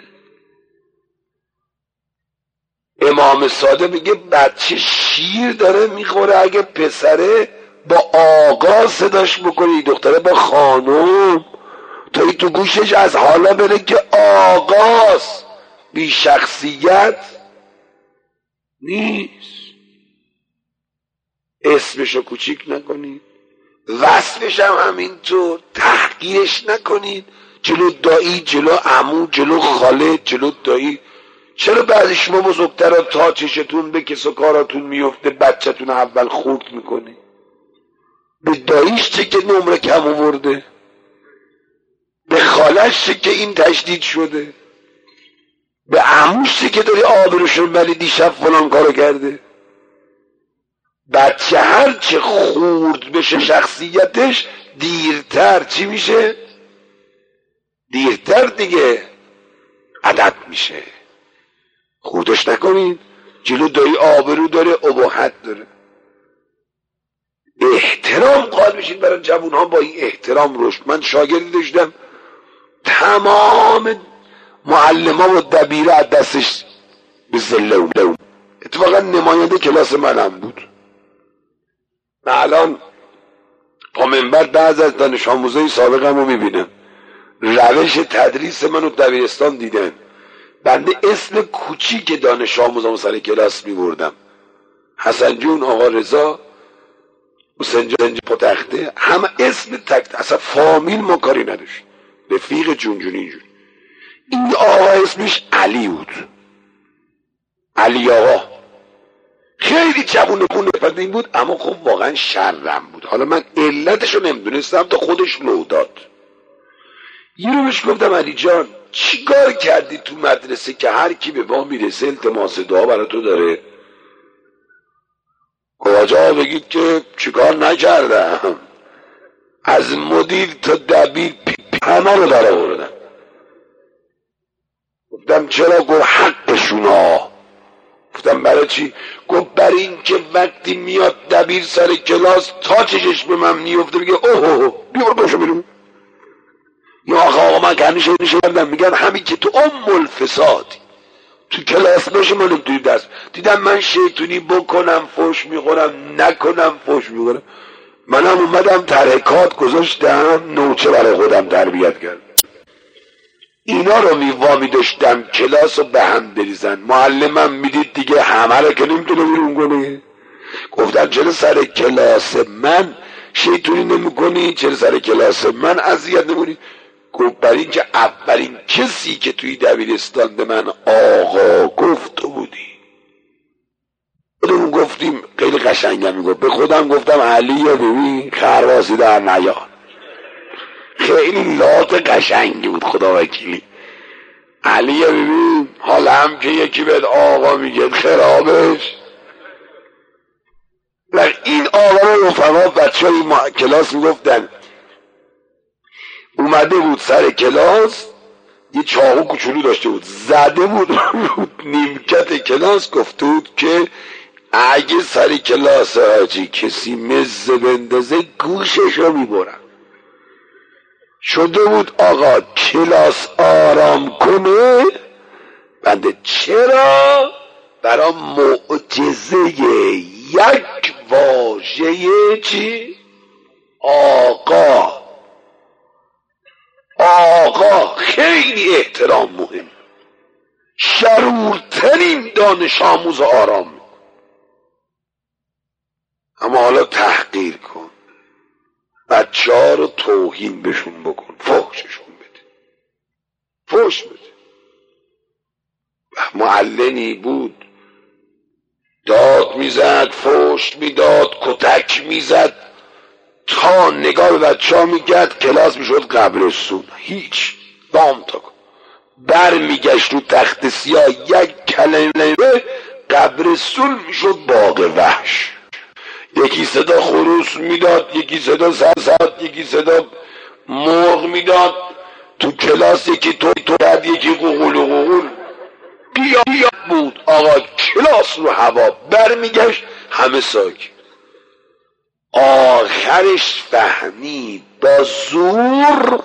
امام صادق میگه بچه شیر داره میخوره، اگه پسره با آقا صداش بکنی، دختره با خانم، تا ای تو گوشش از حالا بره که آقاست، بی شخصیت نیست. اسمشو کوچیک نکنید، وصفش هم همینطور، تحقیرش نکنید. جلو دایی، جلو عمو، جلو خاله، جلو دایی. چرا بعضی شما بزرگترها تا چشتون به کس و کاراتون میفته بچهتون اول خورد میکنه؟ به داییش چه که نمره کم آورده، به خالش چه که این تشدید شده، به عموش چه که داری آبروشون ولی دیشب فلان کارو کرده. بچه هر چه خورد بشه شخصیتش دیرتر چی میشه؟ دیرتر دیگه عدد میشه. خوردش نکنید. جلو دایی آبرو داره، اباحت داره. احترام قائل بشید برای جوان ها، با این احترام رشد. من شاگردی داشتم تمام معلم ها و دبیره از دستش به زله اومد. اتفاقا نماینده کلاس منم بود. من الان با منبر بعض از دانش آموزای سابقم رو میبینم، روش تدریس منو دبیرستان دیدن. بنده اسم کوچیک دانش آموزم سر کلاس میبردم، حسن جون، آقا رضا، حسین جان پتخته، همه اسم تک، اصلا فامیل ما کاری نداشت. رفیق جون جون اینجور. این آقا اسمش علی بود، علی آقا، خیلی جوون بونه این بود، اما خب واقعا شرم بود. حالا من علتشو نمیدونستم تا خودش لو داد. یه رو بهش گفتم علی جان چی کار کردی تو مدرسه که هر کی به ما میرسه التماس دعا برای تو داره؟ کجا بگید که چیکار نکردم، از مدیر تا دبیر همه رو در آوردم. گفتم چرا؟ گفت حقشونا. گفتم برای چی؟ گفت برای این که وقتی میاد دبیر سر کلاس تا چشش به من میفته میگه اوه اوه بیار باشو بیرون. یا آقا آقا من که همیشه نشدم میگن همین که تو ام الفسادی تو کلاس باشه من توی دست دیدم من شیطونی بکنم فوش میخورم، نکنم فوش میخورم. منم اومدم ترکات گذاشتم، نوچه برای خودم تربیت کردم. اینا رو میوامی داشتم کلاس رو به هم بریزن. معلمم میدید دیگه همه رو که نمیتونه بیرون کنه. گفتم چرا سر کلاس من شیطونی نمی کنی؟ چرا سر کلاس من اذیت نمی؟ گفت برای اینکه اولین کسی که توی دبیرستان به من آقا گفت تو بودی. خودمون گفتیم خیلی قشنگم میگفت، به خودم گفتم علی یا ببین خرواسی در نیار. خیلی لات قشنگی بود خدا وکیلی. علی یا ببین حالا هم که یکی بهت آقا میگه خرابش. و این آقا رو رفقا بچه های ما کلاس میگفتن. اومده بود سر کلاس یه چاقو کوچولو داشته بود، زده بود رو نیمکت کلاس، گفته بود که اگه سر کلاس حاجی کسی مزه بندازه گوشش رو میبرم. شده بود آقا کلاس آرام کنه. بنده چرا؟ برای معجزه یک واژه چی؟ آقا. آقا خیلی احترام مهم. شرورترین دانش آموز آرام. اما حالا تحقیر کن، بچه ها رو توهین بشون بکن، فحششون بده، فحش بده. معلمی بود داد میزد، فحش میداد، کتک میزد، تا نگاه به بچه ها میکرد کلاس میشد قبرستون. هیچ دام تا بر میگشت رو تخت سیاه یک کلمه قبرستون میشد باغ وحش. یکی صدا خروس میداد، یکی صدا سرسات، یکی صدا مرغ میداد، تو کلاس یکی تو تو بعد یکی قوقل و قوقل قیاد بود آقا، کلاس رو هوا برمیگشت همه ساکت. آخرش فهمید با زور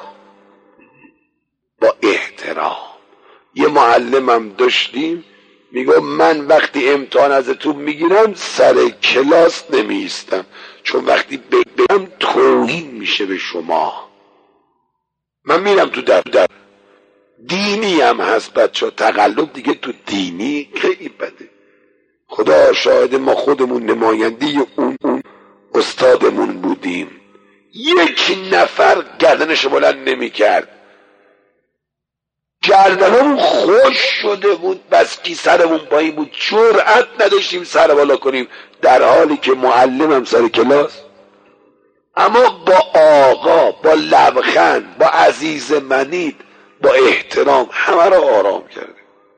با احترام. یه معلمم داشتیم میگو من وقتی امتحان ازتون میگیرم سر کلاس نمیستم، چون وقتی بگم توهین میشه به شما. من میرم تو در در دینی هم هست بچه ها، تقلب دیگه تو دینی خیلی بده. خدا شاهد ما خودمون نماینده اون اون استادمون بودیم، یک نفر گردنش بلند نمی کرد، گردنمون خوش شده بود بس کی سرمون پایین بود، جرأت نداشتیم سر بالا کنیم، در حالی که معلمم سر کلاس. اما با آقا، با لبخند، با عزیز منید، با احترام همه را آرام کرده.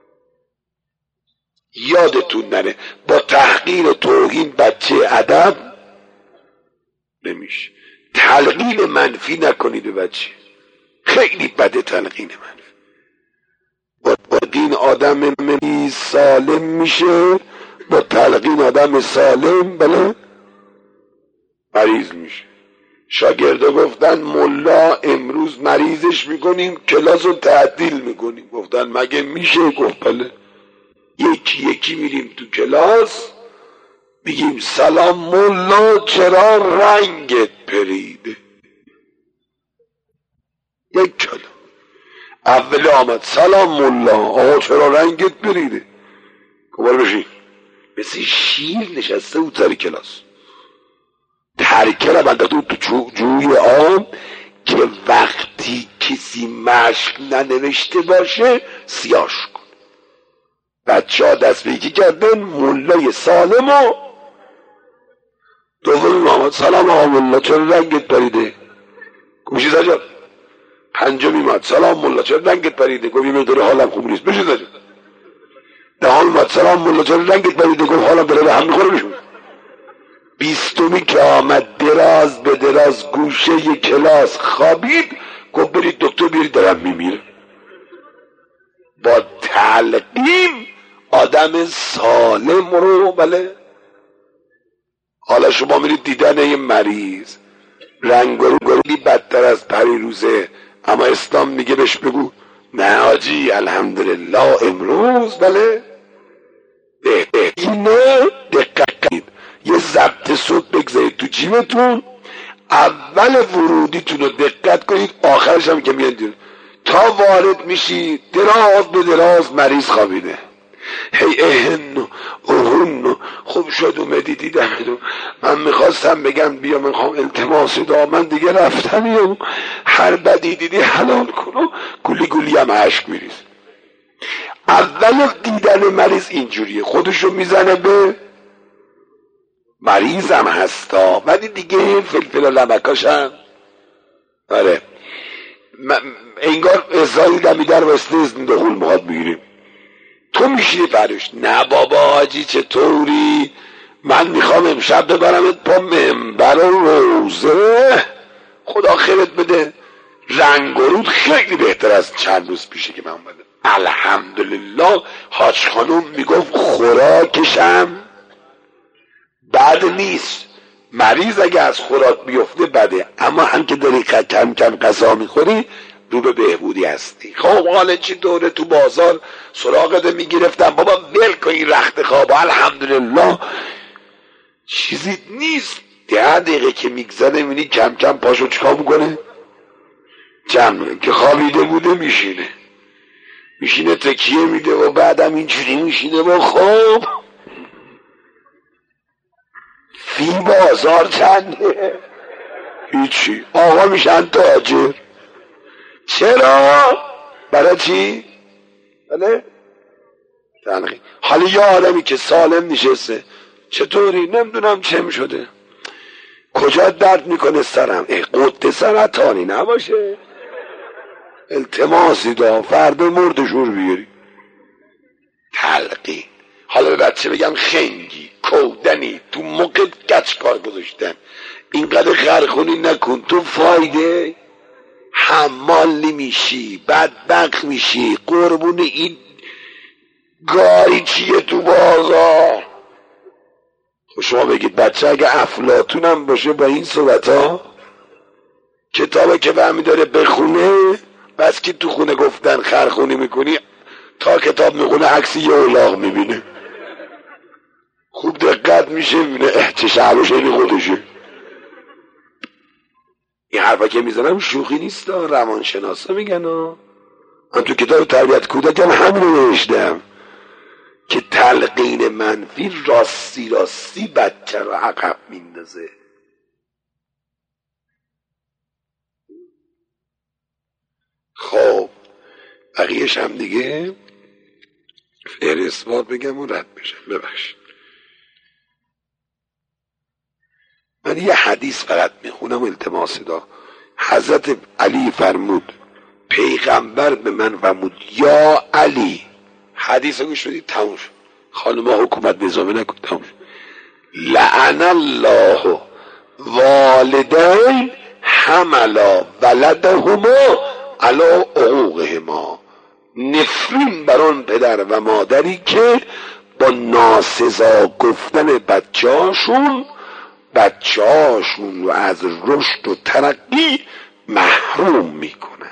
یادتون نره با تحقیر توهین بچه ادب نمیشه. تلقین منفی نکنید به بچه، خیلی بده تلقین منفی. با دین آدم مریض سالم میشه، با تلقین آدم سالم بله مریض میشه. شاگردا گفتن ملا امروز مریضش میکنیم کلاس رو تعطیل میکنیم. گفتن مگه میشه؟ گفت بله. یکی یکی میریم تو کلاس بگیم سلام ملا چرا رنگت پریده؟ یک کلام اول آمد سلام ملا آقا چرا رنگت پریده؟ کمار بشین. مثل شیر نشسته بود سر کلاس، ترکه را بنده تو جو جوی آم که وقتی کسی مشق ننوشته باشه سیاش کن. بچه ها دست به یکی کردن، ملای سالم و دوم آمد سلام آقا ملا چرا رنگت پریده؟ گوشی زجر. پنجم ایمد سلام ملا چرا رنگت پریده؟ گفت یه مقدار حالم خوب نیست بشی زجر. دهان اومد سلام ملا چرا رنگت پریده؟ گفت حالم داره به هم میخوره بشون. بیستمی که آمد دراز به دراز گوشه کلاس خوابید، گفت برید دکتر بیارید دارم میمیره. با تلقین آدم سالم رو بله. حالا شما میرید دیدن یه مریض رنگاروگارولی بدتر از پریروزه، اما اسلام میگه بهش بگو نه آجی الحمدلله امروز بله اینه. دقت کنید یه ضبط صوت بگذارید تو جیبتون، اول ورودیتون رو دقت کنید، آخرش هم که میاد تا وارد میشی دراز به دراز مریض خوابیده. هی اهن اوهن خوب شد اومدی دیدم. من میخواستم بگم بیا من خواهم التماس دامن دیگه رفتم، هر بدی دیدی حلال کنم، گولی گولی هم عشق میریز. اول دیدن مریض اینجوریه، خودشو میزنه به مریضم هستا، ولی دیگه فلفل و لمکاشم آره انگار ازایی دمیدر واسطه ازن دخول مخواد بگیریم. تو میشینی پروش نه بابا آجی چطوری؟ من میخوام امشب ببرمت پا منبر روزه، خدا خیرت بده. رنگ و رود خیلی بهتر از چند روز پیشه که من اومدم. الحمدلله حاج خانوم میگفت خوراکشم بد نیست، مریض اگه از خوراک بیفته بده، اما هم که داری کم کم غذا میخوری رو به بهبودی هستی. خب حالا چی دوره تو بازار سراغت میگرفتم بابا ول کن این رخت خواب، الحمدلله چیزی نیست. ده دقیقه که میگذره میبینی کم کم پاشو چکا میکنه، جمعه که خوابیده بوده میشینه میشینه تکیه میده و بعدم اینجوری میشینه و خب فی بازار چنده؟ هیچی. آقا میشن تاجر. چرا؟ برای چی؟ بله؟ تنقی. حالا یه آدمی که سالم نشسته چطوری؟ نمیدونم چم شده، کجا درد میکنه سرم؟ ای قطع سرطانی نباشه؟ التماسی دا فردا مرد شور بیاری. تلقین. حالا به بچه بگم خنگی کودنی تو موقع گچ کار گذاشتن، اینقدر خرخونی نکن، تو فایده حمال میشی، بدبخت میشی، قربون این گاری چیه تو بازار. خب شما بگید بچه اگه افلاطون هم باشه با این صحبت ها کتابه که برمی داره بخونه، بس که تو خونه گفتن خرخونی میکنی تا کتاب میخونه عکس یه اولاغ میبینه، خوب دقت میشه میبینه اه چه شعبش اینی خودشه. این حرفا که میزنم شوخی نیست، روانشناسا میگن ها. من تو کتاب تربیت کودکم همین رو نوشتم که تلقین منفی راستی راستی بچه رو عقب میندازه. خب بقیهش هم دیگه فهرستوار بگم و رد بشم. ببخشید من یه حدیث فقط میخونم التماس دا. حضرت علی فرمود، پیغمبر به من فرمود یا علی، حدیث رو گوش بدید تموم شد، خانم ها حکومت نظامه نکن، تموم شد. لعن الله والدین حملا ولدهما علی عقوقهما، نفرین بر آن پدر و مادری که با ناسزا گفتن بچه هاشون بچه هاشون رو از رشد و ترقی محروم میکنه.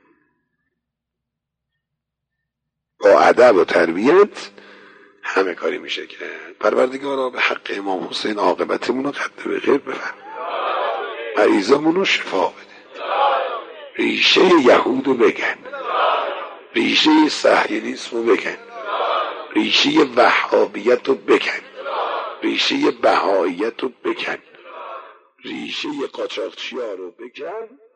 با ادب و تربیت همه کاری میشه کرد. پروردگارا به حق امام حسین عاقبتمون رو قدر به خیر بفرما، مریضامون رو شفا بده، ریشه یهود رو بگن، ریشه صهیونیسم رو بگن، ریشه وهابیت رو بگن، ریشه بهاییت رو بگن، ریشه قاچاقچی‌ها رو بگن.